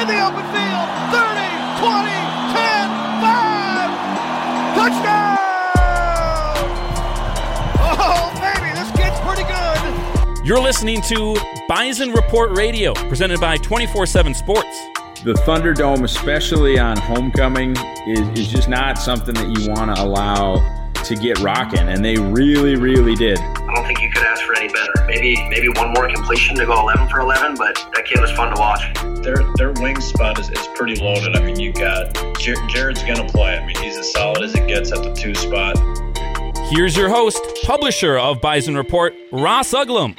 in the open field. 30, 20, 10, 5. Touchdown! Oh, baby, this kid's pretty good. You're listening to Bison Report Radio, presented by 24/7 Sports. The Thunderdome, especially on homecoming, is just not something that you want to allow to get rocking, and they really, really did. I don't think you could ask for any better. Maybe one more completion to go 11 for 11, but that kid was fun to watch. Their wing spot is pretty loaded. I mean, you got Jared's going to play. I mean, he's as solid as it gets at the 2 spot. Here's your host, publisher of Bison Report, Ross Uglum.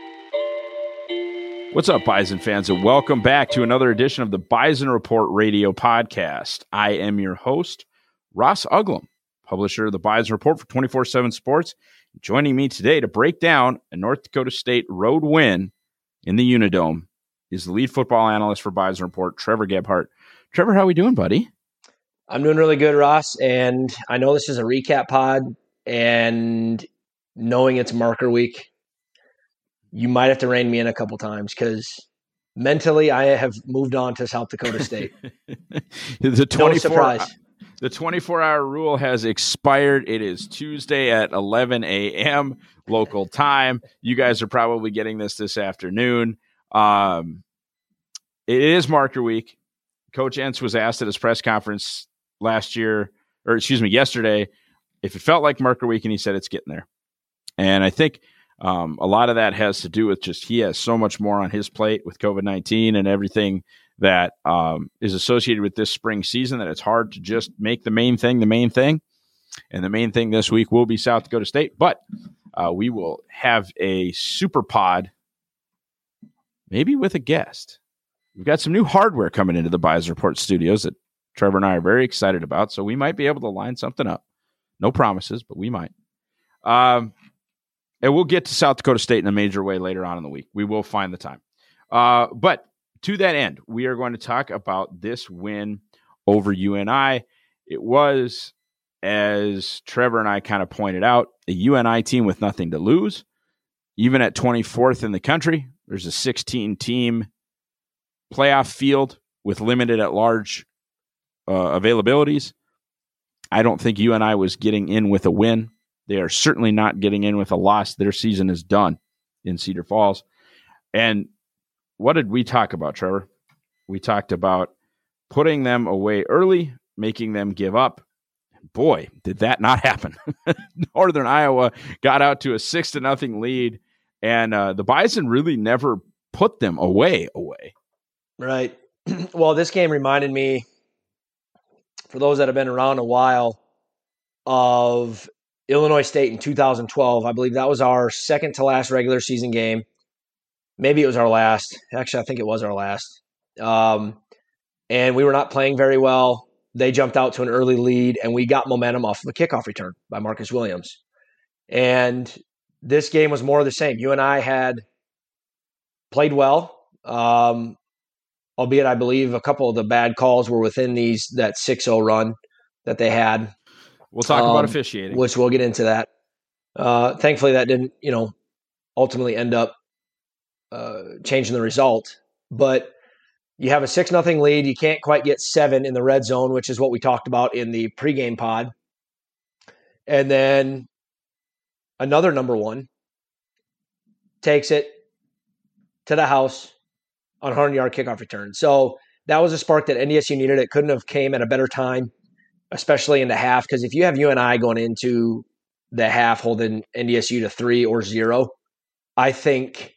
What's up, Bison fans, and welcome back to another edition of the Bison Report Radio podcast. I am your host, Ross Uglum, publisher of the Bison Report for 24/7 Sports. Joining me today to break down a North Dakota State road win in the Unidome is the lead football analyst for Bison Report, Trevor Gebhart. Trevor, how are we doing, buddy? I'm doing really good, Ross, and I know this is a recap pod, and knowing it's marker week, you might have to rein me in a couple times because mentally I have moved on to South Dakota State. The 24-hour rule has expired. It is Tuesday at 11 a.m. local time. You guys are probably getting this afternoon. It is marker week. Coach Entz was asked at his press conference yesterday, if it felt like marker week, and he said it's getting there. And I think a lot of that has to do with just he has so much more on his plate with COVID-19 and everything that is associated with this spring season that it's hard to just make the main thing. And the main thing this week will be South Dakota State. But we will have a super pod, maybe with a guest. We've got some new hardware coming into the Bison Report studios that Trevor and I are very excited about, so we might be able to line something up. No promises, but we might. And we'll get to South Dakota State in a major way later on in the week. We will find the time. But to that end, we are going to talk about this win over UNI. It was, as Trevor and I kind of pointed out, a UNI team with nothing to lose. Even at 24th in the country, there's a 16-team playoff field with limited at-large availabilities. I don't think UNI was getting in with a win. They are certainly not getting in with a loss. Their season is done in Cedar Falls. And what did we talk about, Trevor? We talked about putting them away early, making them give up. Boy, did that not happen. Northern Iowa got out to a 6-0 lead, and the Bison really never put them away. Right. Well, this game reminded me, for those that have been around a while, of Illinois State in 2012. I believe that was our second to last regular season game. Maybe it was our last. Actually, I think it was our last. And we were not playing very well. They jumped out to an early lead, and we got momentum off of a kickoff return by Marcus Williams. And this game was more of the same. UNI had played well, albeit I believe a couple of the bad calls were within that 6-0 run that they had. We'll talk about officiating, which we'll get into that. Thankfully, that didn't, ultimately end up changing the result. But you have a 6-0 lead. You can't quite get 7 in the red zone, which is what we talked about in the pregame pod. And then another number one takes it to the house on a 100-yard kickoff return. So that was a spark that NDSU needed. It couldn't have came at a better time, especially in the half, because if you have UNI going into the half holding NDSU to 3 or 0, I think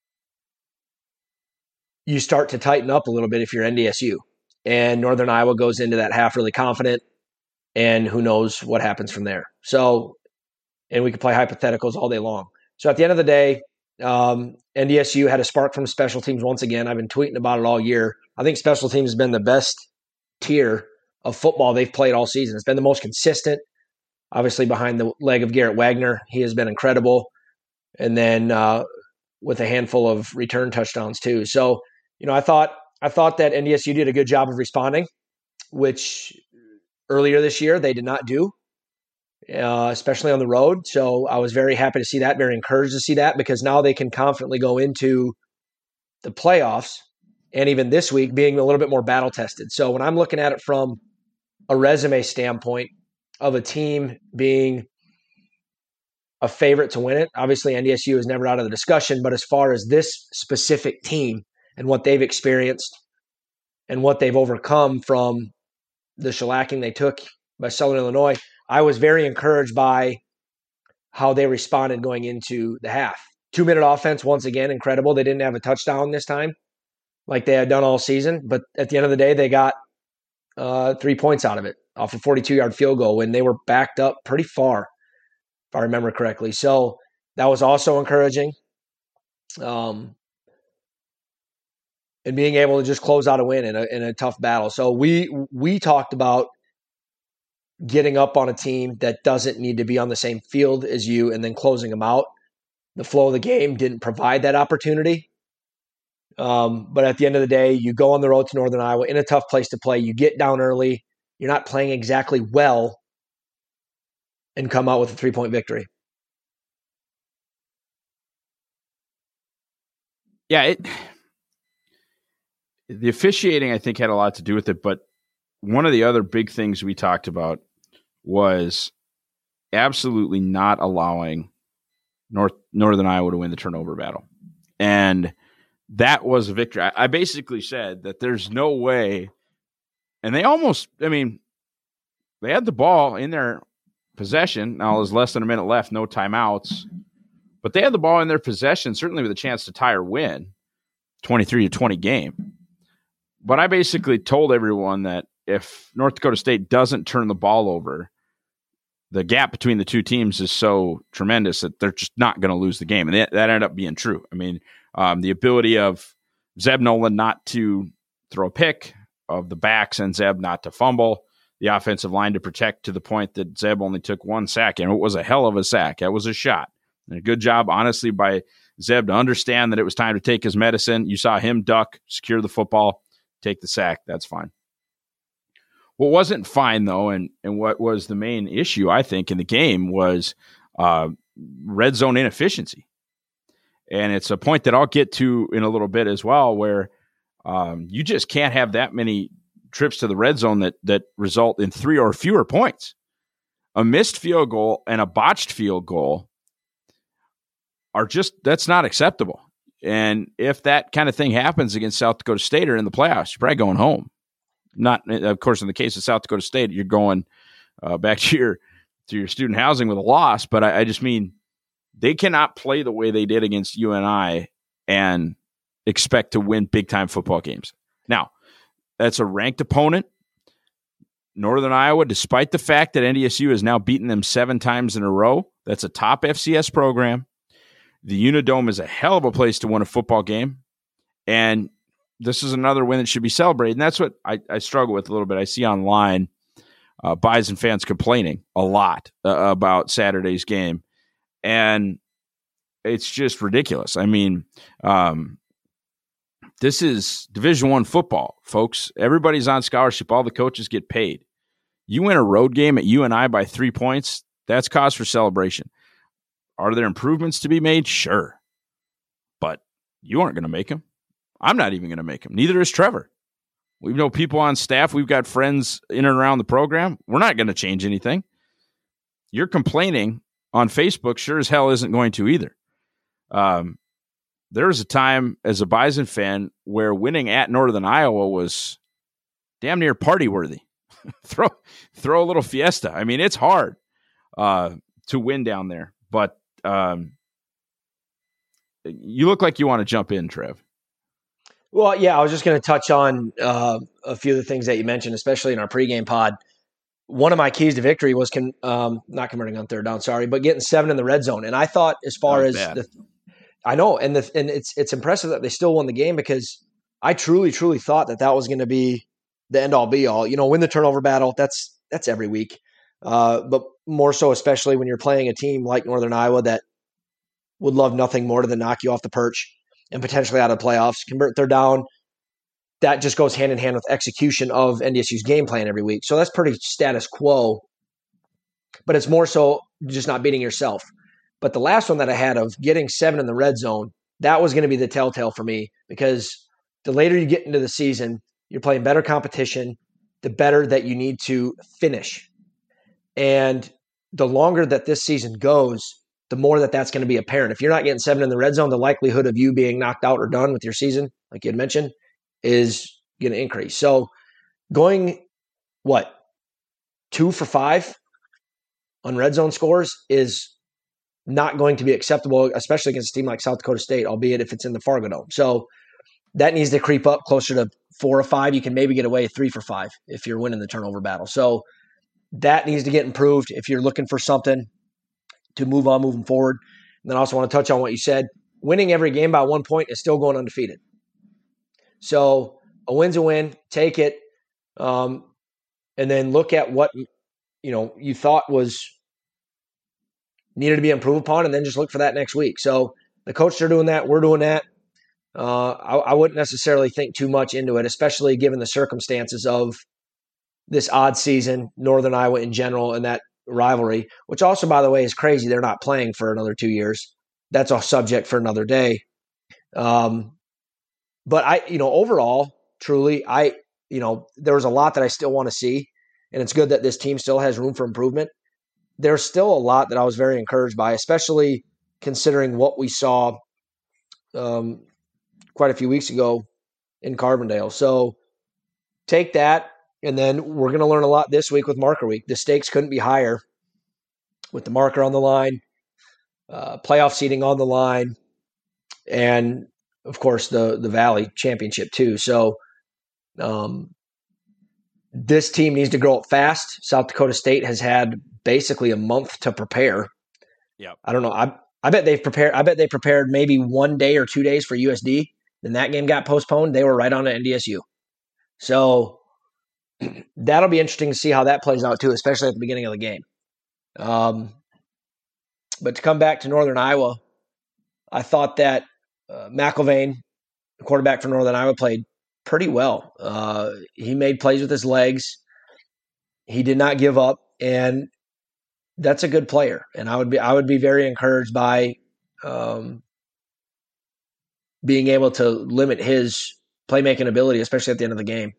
you start to tighten up a little bit if you're NDSU. And Northern Iowa goes into that half really confident, and who knows what happens from there. So, and we could play hypotheticals all day long. So at the end of the day, NDSU had a spark from special teams once again. I've been tweeting about it all year. I think special teams has been the best tier of football they've played all season. It's been the most consistent, obviously behind the leg of Garrett Wagner. He has been incredible. And then with a handful of return touchdowns too. So, I thought that NDSU did a good job of responding, which earlier this year they did not do, especially on the road. So I was very happy to see that, very encouraged to see that, because now they can confidently go into the playoffs and even this week being a little bit more battle tested. So when I'm looking at it from a resume standpoint of a team being a favorite to win it, obviously NDSU is never out of the discussion, but as far as this specific team and what they've experienced and what they've overcome from the shellacking they took by Southern Illinois, I was very encouraged by how they responded going into the half. 2-minute offense, once again, incredible. They didn't have a touchdown this time like they had done all season, but at the end of the day, they got 3 points out of it off a 42-yard field goal when they were backed up pretty far, if I remember correctly. So that was also encouraging. And being able to just close out a win in a tough battle. So we talked about getting up on a team that doesn't need to be on the same field as you and then closing them out. The flow of the game didn't provide that opportunity. But at the end of the day, you go on the road to Northern Iowa in a tough place to play. You get down early. You're not playing exactly well and come out with a 3-point victory. Yeah, the officiating, I think, had a lot to do with it. But one of the other big things we talked about was absolutely not allowing Northern Iowa to win the turnover battle. And that was a victory. I basically said that there's no way, and they almost, I mean, they had the ball in their possession. Now there's less than a minute left, no timeouts, but they had the ball in their possession, certainly with a chance to tie or win, 23-20 game. But I basically told everyone that if North Dakota State doesn't turn the ball over, the gap between the two teams is so tremendous that they're just not going to lose the game. And that ended up being true. I mean, the ability of Zeb Noland not to throw a pick, of the backs and Zeb not to fumble, the offensive line to protect to the point that Zeb only took 1 sack. And it was a hell of a sack. That was a shot. And a good job, honestly, by Zeb to understand that it was time to take his medicine. You saw him duck, secure the football, take the sack. That's fine. What wasn't fine, though, and what was the main issue, I think, in the game was red zone inefficiency. And it's a point that I'll get to in a little bit as well, where you just can't have that many trips to the red zone that result in 3 or fewer points. A missed field goal and a botched field goal that's not acceptable. And if that kind of thing happens against South Dakota State or in the playoffs, you're probably going home. Not, of course, in the case of South Dakota State, you're going back to your student housing with a loss. But I just mean they cannot play the way they did against UNI and expect to win big-time football games. Now, that's a ranked opponent. Northern Iowa, despite the fact that NDSU has now beaten them 7 times in a row, that's a top FCS program. The Unidome is a hell of a place to win a football game. And this is another win that should be celebrated. And that's what I struggle with a little bit. I see online Bison fans complaining a lot about Saturday's game. And it's just ridiculous. I mean, this is Division I football, folks. Everybody's on scholarship. All the coaches get paid. You win a road game at UNI by 3 points, that's cause for celebration. Are there improvements to be made? Sure. But you aren't going to make them. I'm not even going to make them. Neither is Trevor. We know people on staff. We've got friends in and around the program. We're not going to change anything. You're complaining on Facebook. Sure as hell isn't going to either. There was a time as a Bison fan where winning at Northern Iowa was damn near party worthy. throw a little fiesta. I mean, it's hard to win down there, but you look like you want to jump in, Trev. Well, yeah, I was just going to touch on a few of the things that you mentioned, especially in our pregame pod. One of my keys to victory was not converting on third down, but getting 7 in the red zone. And I thought, as far as I know, and it's impressive that they still won the game, because I truly thought that was going to be the end all be all. You know, win the turnover battle. That's every week, but more so, especially when you're playing a team like Northern Iowa that would love nothing more than knock you off the perch and potentially out of the playoffs. Convert third down. That just goes hand in hand with execution of NDSU's game plan every week. So that's pretty status quo, but it's more so just not beating yourself. But the last one that I had of getting 7 in the red zone, that was going to be the telltale for me, because the later you get into the season, you're playing better competition, the better that you need to finish. And the longer that this season goes, the more that that's going to be apparent. If you're not getting 7 in the red zone, the likelihood of you being knocked out or done with your season, like you had mentioned, is going to increase. So going, 2 for 5 on red zone scores is not going to be acceptable, especially against a team like South Dakota State, albeit if it's in the Fargo Dome. So that needs to creep up closer to 4 or 5. You can maybe get away with 3 for 5 if you're winning the turnover battle. So that needs to get improved if you're looking for something to move on moving forward. And then I also want to touch on what you said. Winning every game by 1 point is still going undefeated. So a win's a win. Take it. And then look at what you thought was needed to be improved upon, and then just look for that next week. So the coaches are doing that. We're doing that. I wouldn't necessarily think too much into it, especially given the circumstances of this odd season, Northern Iowa in general, and that rivalry, which also, by the way, is crazy. They're not playing for another 2 years. That's a subject for another day. But overall, truly, there was a lot that I still want to see, and it's good that this team still has room for improvement. There's still a lot that I was very encouraged by, especially considering what we saw quite a few weeks ago in Carbondale. So take that, and then we're going to learn a lot this week with Marker Week. The stakes couldn't be higher with the marker on the line, playoff seeding on the line, and, of course, the Valley Championship too. So this team needs to grow up fast. South Dakota State has had basically a month to prepare. Yeah, I don't know. I bet they've prepared. I bet they prepared maybe 1 day or 2 days for USD. Then that game got postponed. They were right on to NDSU. So that'll be interesting to see how that plays out too, especially at the beginning of the game. But to come back to Northern Iowa, I thought that McIlvain, the quarterback for Northern Iowa, played pretty well. He made plays with his legs. He did not give up, and that's a good player. And I would be very encouraged by being able to limit his playmaking ability, especially at the end of the game.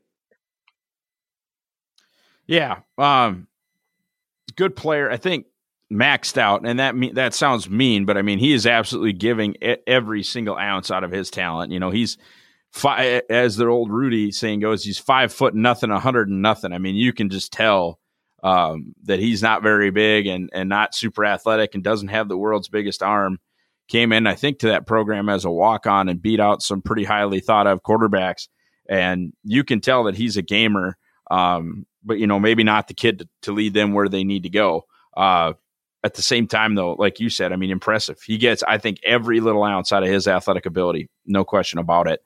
Yeah, good player. I think maxed out, and that sounds mean, but I mean he is absolutely giving every single ounce out of his talent. He's as the old Rudy saying goes, he's 5 foot nothing, 100 and nothing. I mean, you can just tell that he's not very big and not super athletic and doesn't have the world's biggest arm. Came in, I think, to that program as a walk-on and beat out some pretty highly thought-of quarterbacks. And you can tell that he's a gamer, but, maybe not the kid to lead them where they need to go. At the same time, though, like you said, I mean, impressive. He gets, I think, every little ounce out of his athletic ability. No question about it.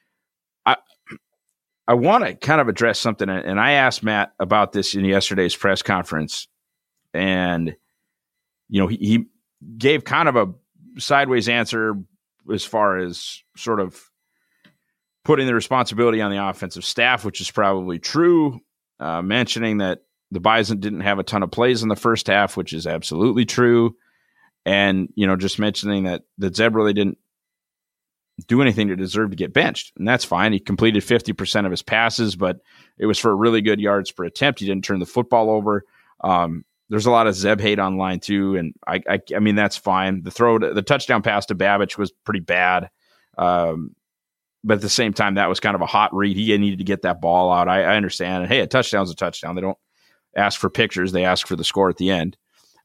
I want to kind of address something, and I asked Matt about this in yesterday's press conference, and, he gave kind of a sideways answer as far as sort of putting the responsibility on the offensive staff, which is probably true, mentioning that the Bison didn't have a ton of plays in the first half, which is absolutely true, and, just mentioning that Zeb really didn't do anything to deserve to get benched, and that's fine. He completed 50% of his passes, but it was for a really good yards per attempt. He didn't turn the football over. There's a lot of Zeb hate online too, and I mean that's fine. The touchdown pass to Babich was pretty bad, but at the same time, that was kind of a hot read. He needed to get that ball out. I understand, and hey, a touchdown's a touchdown. They don't ask for pictures; they ask for the score at the end.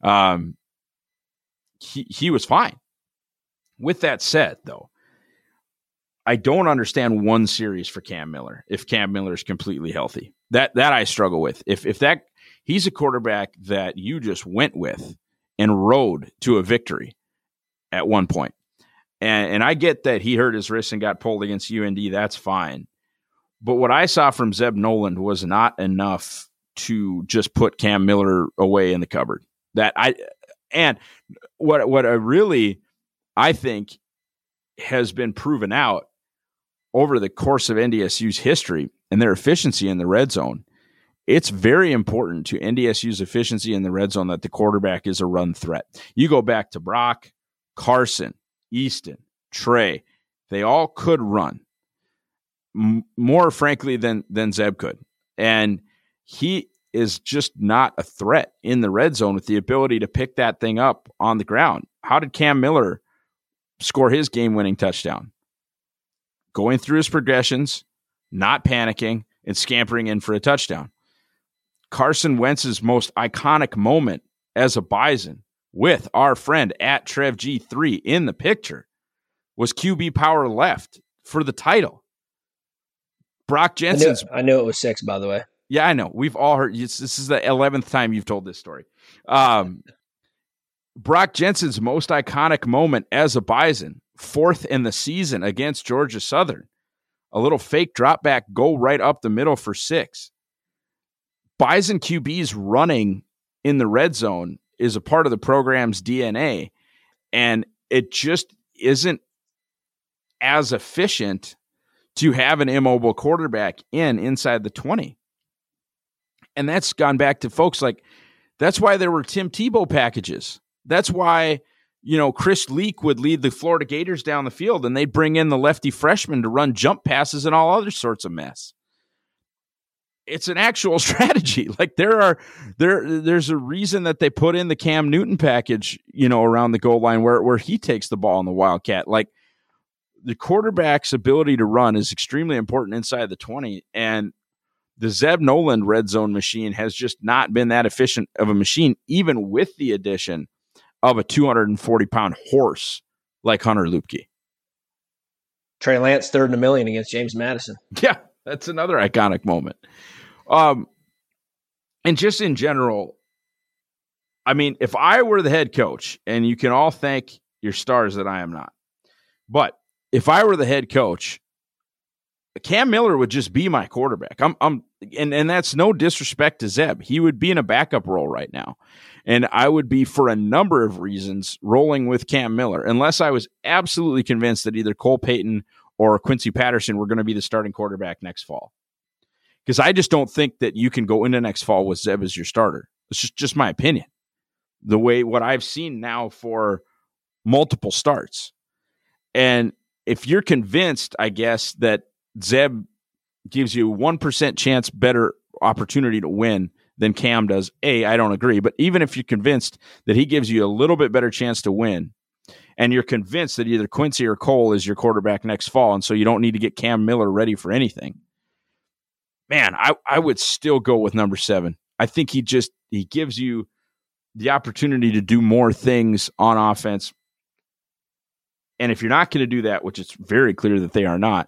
He was fine. With that said, though, I don't understand one series for Cam Miller if Cam Miller is completely healthy. That I struggle with. If that he's a quarterback that you just went with and rode to a victory at one point. And I get that he hurt his wrist and got pulled against UND. That's fine. But what I saw from Zeb Noland was not enough to just put Cam Miller away in the cupboard. What I think has been proven out over the course of NDSU's history and their efficiency in the red zone. It's very important to NDSU's efficiency in the red zone that the quarterback is a run threat. You go back to Brock, Carson, Easton, Trey. They all could run. more frankly than Zeb could. And he is just not a threat in the red zone with the ability to pick that thing up on the ground. How did Cam Miller score his game-winning touchdown? Going through his progressions, not panicking, and scampering in for a touchdown. Carson Wentz's most iconic moment as a Bison, with our friend at Trev G3 in the picture, was QB power left for the title. Brock Jensen's... I knew it was 6, by the way. Yeah, I know. We've all heard. This is the 11th time you've told this story. Brock Jensen's most iconic moment as a Bison, 4th in the season against Georgia Southern. A little fake drop back, go right up the middle for 6. Bison QBs running in the red zone is a part of the program's DNA, and it just isn't as efficient to have an immobile quarterback inside the 20. And that's gone back to folks like, that's why there were Tim Tebow packages. That's why, Chris Leak would lead the Florida Gators down the field and they'd bring in the lefty freshman to run jump passes and all other sorts of mess. It's an actual strategy. Like there's a reason that they put in the Cam Newton package, around the goal line where he takes the ball in the Wildcat. Like the quarterback's ability to run is extremely important inside the 20. And the Zeb Noland red zone machine has just not been that efficient of a machine, even with the addition of a 240-pound horse like Hunter Luepke. Trey Lance, 3rd in a million against James Madison. Yeah, that's another iconic moment. And just in general, I mean, if I were the head coach, and you can all thank your stars that I am not, but if I were the head coach, Cam Miller would just be my quarterback. And that's no disrespect to Zeb. He would be in a backup role right now. And I would be, for a number of reasons, rolling with Cam Miller, unless I was absolutely convinced that either Cole Payton or Quincy Patterson were going to be the starting quarterback next fall. Because I just don't think that you can go into next fall with Zeb as your starter. It's just my opinion. What I've seen now for multiple starts. And if you're convinced, I guess, that Zeb gives you 1% chance better opportunity to win than Cam does, I don't agree. But even if you're convinced that he gives you a little bit better chance to win, and you're convinced that either Quincy or Cole is your quarterback next fall, and so you don't need to get Cam Miller ready for anything, man, I would still go with number 7. I think he gives you the opportunity to do more things on offense. And if you're not going to do that, which it's very clear that they are not,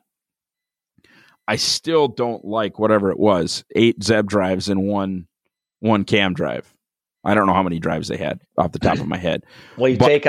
I still don't like whatever it was, 8 Zeb drives and one Cam drive. I don't know how many drives they had off the top of my head. Well, you make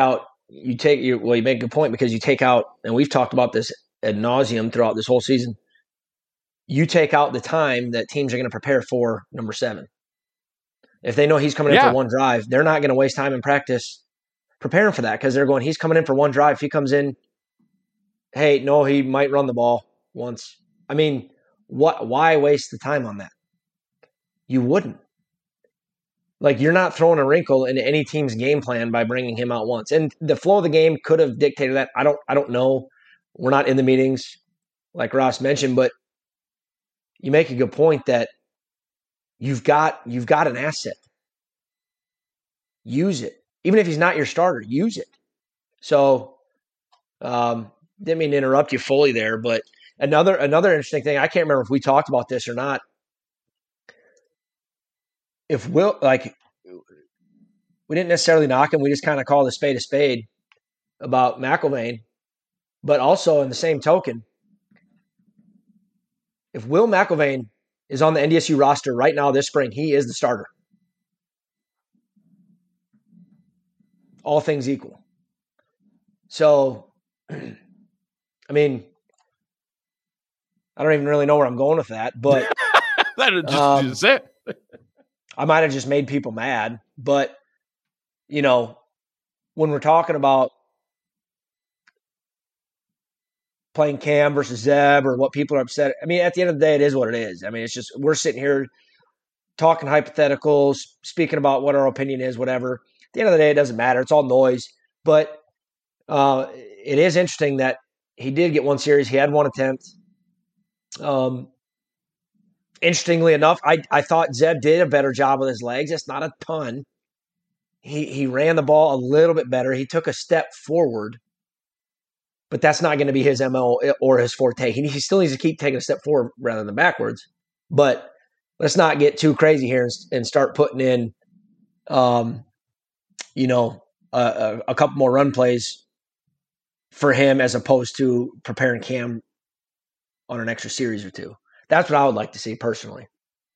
a good point, because you take out, and we've talked about this ad nauseum throughout this whole season, you take out the time that teams are going to prepare for number 7. If they know he's coming in for one drive, they're not going to waste time in practice preparing for that, because they're going, he's coming in for one drive. If he comes in, hey, no, he might run the ball once. I mean, why waste the time on that? You wouldn't. Like, you're not throwing a wrinkle into any team's game plan by bringing him out once. And the flow of the game could have dictated that. I don't know. We're not in the meetings, like Ross mentioned, but you make a good point that you've got an asset. Use it. Even if he's not your starter, use it. So, didn't mean to interrupt you fully there, but another interesting thing, I can't remember if we talked about this or not. If we didn't necessarily knock him, we just kind of called a spade about McElvain. But also, in the same token, if Will McElvain is on the NDSU roster right now this spring, he is the starter. All things equal. So, I mean, I don't even really know where I'm going with that, but just it. I might have just made people mad, but when we're talking about playing Cam versus Zeb or what people are upset, I mean, at the end of the day, it is what it is. I mean, it's just, we're sitting here talking hypotheticals, speaking about what our opinion is, whatever. At the end of the day, it doesn't matter. It's all noise, but it is interesting that he did get one series. He had one attempt. Interestingly enough, I thought Zeb did a better job with his legs. It's not a ton. He ran the ball a little bit better. He took a step forward, but that's not going to be his MO or his forte. He still needs to keep taking a step forward rather than backwards. But let's not get too crazy here and start putting in, a couple more run plays for him as opposed to preparing Cam on an extra series or two. That's what I would like to see personally.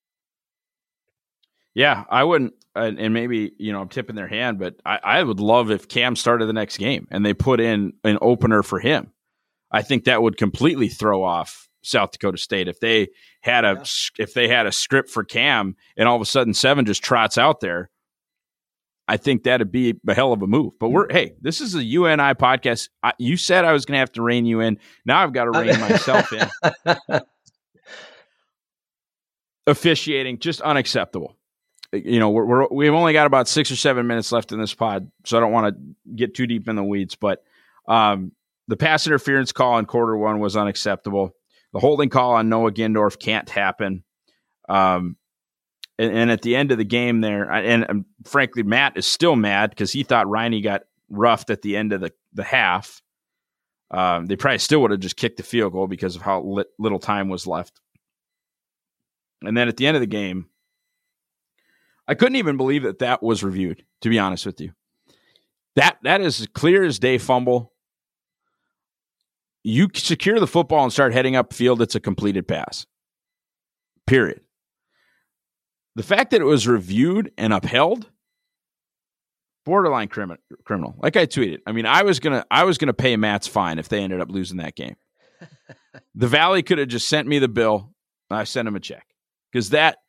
Yeah, I wouldn't, and maybe, I'm tipping their hand, but I would love if Cam started the next game and they put in an opener for him. I think that would completely throw off South Dakota State if they had a script for Cam and all of a sudden 7 just trots out there. I think that'd be a hell of a move. But this is a UNI podcast. You said I was going to have to rein you in. Now I've got to rein myself in. Officiating, just unacceptable. We've only got about 6 or 7 minutes left in this pod, so I don't want to get too deep in the weeds. But the pass interference call in quarter 1 was unacceptable. The holding call on Noah Gindorf can't happen. And at the end of the game there, and frankly, Matt is still mad because he thought Riney got roughed at the end of the half. They probably still would have just kicked the field goal because of how little time was left. And then at the end of the game, I couldn't even believe that was reviewed, to be honest with you. That is as clear as day fumble. You secure the football and start heading upfield, it's a completed pass. Period. The fact that it was reviewed and upheld, borderline criminal. Like I tweeted. I mean, I was gonna pay Matt's fine if they ended up losing that game. The Valley could have just sent me the bill. I sent him a check. Because that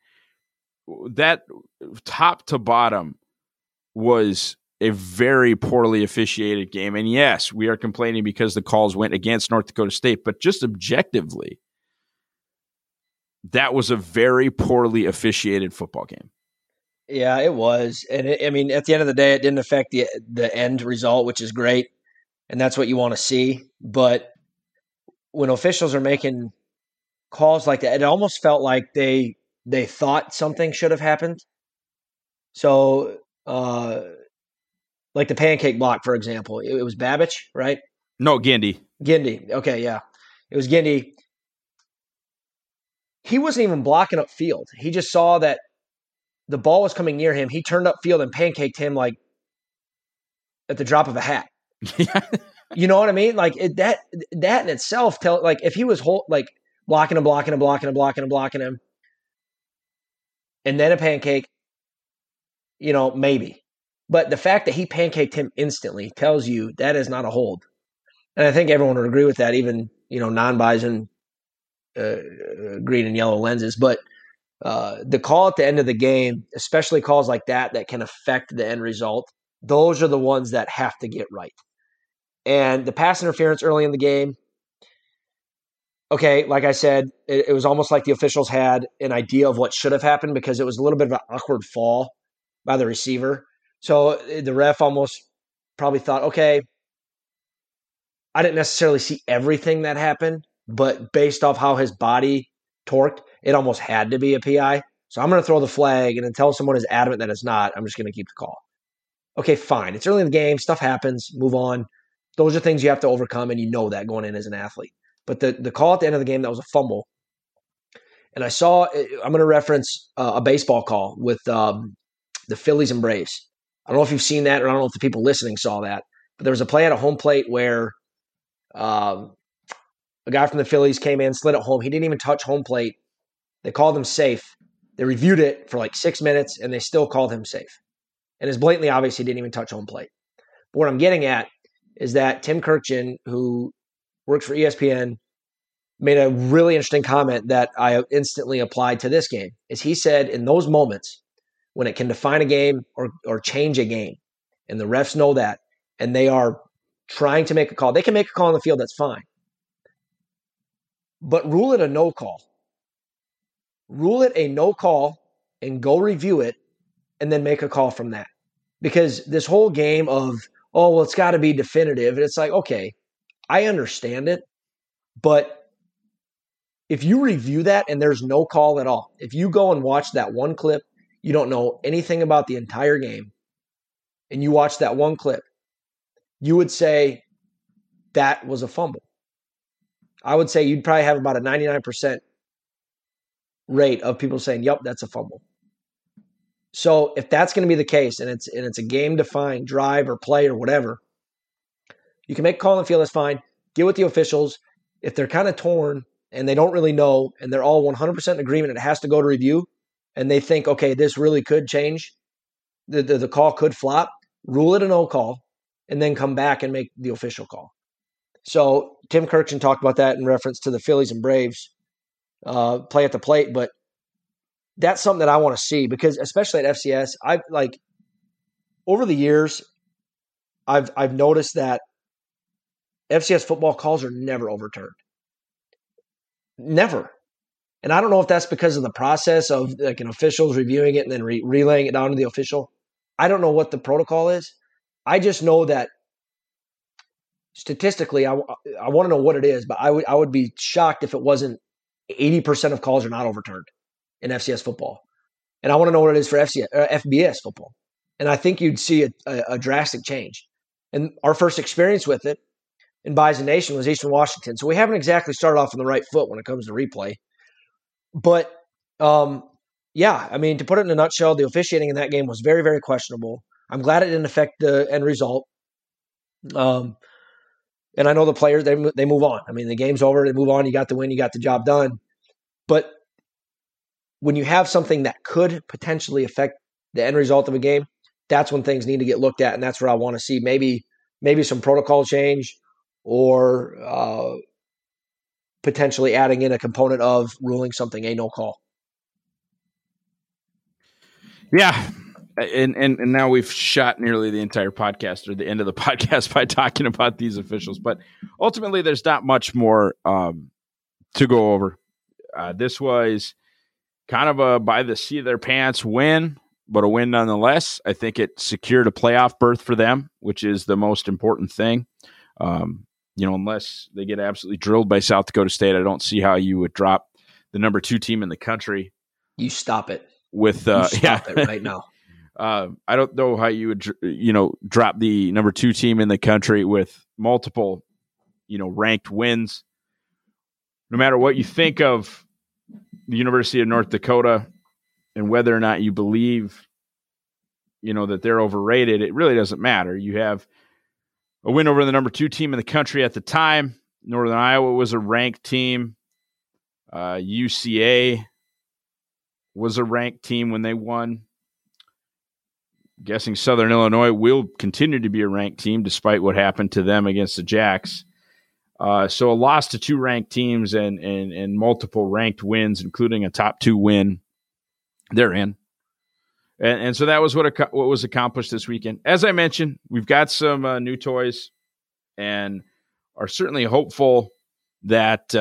top to bottom was a very poorly officiated game. And yes, we are complaining because the calls went against North Dakota State, but just objectively, that was a very poorly officiated football game. Yeah, it was. And at the end of the day, it didn't affect the end result, which is great. And that's what you want to see. But when officials are making calls like that, it almost felt like they thought something should have happened. So, like the pancake block, for example, it was Babich, right? No, Gindy. Okay, yeah. It was Gindy. He wasn't even blocking up field. He just saw that the ball was coming near him. He turned up field and pancaked him like at the drop of a hat. You know what I mean? Like that in itself if he was blocking him, and then a pancake, maybe. But the fact that he pancaked him instantly tells you that is not a hold. And I think everyone would agree with that, even, non-Bison green and yellow lenses. But the call at the end of the game, especially calls like that can affect the end result, those are the ones that have to get right. And the pass interference early in the game, okay, like I said, it was almost like the officials had an idea of what should have happened because it was a little bit of an awkward fall by the receiver. So the ref almost probably thought, okay, I didn't necessarily see everything that happened, but based off how his body torqued, it almost had to be a PI. So I'm going to throw the flag, and until someone is adamant that it's not, I'm just going to keep the call. Okay, fine. It's early in the game. Stuff happens. Move on. Those are things you have to overcome, and you know that going in as an athlete. But the call at the end of the game, that was a fumble. And I'm going to reference a baseball call with the Phillies and Braves. I don't know if you've seen that, or I don't know if the people listening saw that. But there was a play at a home plate where a guy from the Phillies came in, slid it home. He didn't even touch home plate. They called him safe. They reviewed it for like 6 minutes, and they still called him safe. And it's blatantly obvious he didn't even touch home plate. But what I'm getting at is that Tim Kirkjian, who works for ESPN, made a really interesting comment that I instantly applied to this game. Is he said in those moments when it can define a game or change a game, and the refs know that, and they are trying to make a call, they can make a call on the field, that's fine. But rule it a no call. Rule it a no call and go review it and then make a call from that. Because this whole game of, it's got to be definitive. And it's like, okay, I understand it, but if you review that and there's no call at all, if you go and watch that one clip, you don't know anything about the entire game, and you watch that one clip, you would say that was a fumble. I would say you'd probably have about a 99% rate of people saying, yep, that's a fumble. So if that's going to be the case, and it's a game-defining drive or play or whatever, you can make a call on the field, that's fine. Get with the officials. If they're kind of torn and they don't really know, and they're all 100% in agreement, it has to go to review, and they think, okay, this really could change, the call could flop, rule it a no call, and then come back and make the official call. So Tim Kirkson talked about that in reference to the Phillies and Braves play at the plate, but that's something that I want to see, because especially at FCS, over the years, I've noticed that FCS football calls are never overturned. Never. And I don't know if that's because of the process of like an official's reviewing it and then relaying it down to the official. I don't know what the protocol is. I just know that statistically, I want to know what it is, but I would be shocked if it wasn't 80% of calls are not overturned in FCS football. And I want to know what it is for FBS football. And I think you'd see a drastic change. And our first experience with it in Bison Nation was Eastern Washington. So we haven't exactly started off on the right foot when it comes to replay. But, yeah, I mean, to put it in a nutshell, the officiating in that game was very, very questionable. I'm glad it didn't affect the end result. And I know the players, they move on. I mean, the game's over, they move on, you got the win, you got the job done. But when you have something that could potentially affect the end result of a game, that's when things need to get looked at, and that's where I want to see maybe some protocol change, or potentially adding in a component of ruling something a no call. Yeah. And now we've shot nearly the entire podcast, or the end of the podcast, by talking about these officials. But ultimately, there's not much more to go over. This was kind of a by the seat of their pants win, but a win nonetheless. I think it secured a playoff berth for them, which is the most important thing. Unless they get absolutely drilled by South Dakota State, I don't see how you would drop the number 2 team in the country. You stop it. Stop it right now. I don't know how you would, drop the number 2 team in the country with multiple, ranked wins. No matter what you think of the University of North Dakota and whether or not you believe, that they're overrated, it really doesn't matter. You have a win over the number 2 team in the country at the time. Northern Iowa was a ranked team. UCA was a ranked team when they won. Guessing Southern Illinois will continue to be a ranked team despite what happened to them against the Jacks. So a loss to 2 ranked teams and multiple ranked wins, including a top 2 win, they're in. And so that was what was accomplished this weekend. As I mentioned, we've got some new toys and are certainly hopeful that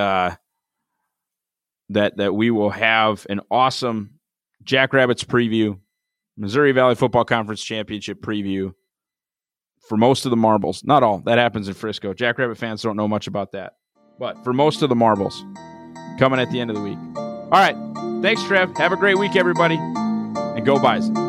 that we will have an awesome Jackrabbits preview, Missouri Valley Football Conference Championship preview for most of the marbles. Not all. That happens in Frisco. Jackrabbit fans don't know much about that. But for most of the marbles, coming at the end of the week. All right. Thanks, Trev. Have a great week, everybody. And go Bison.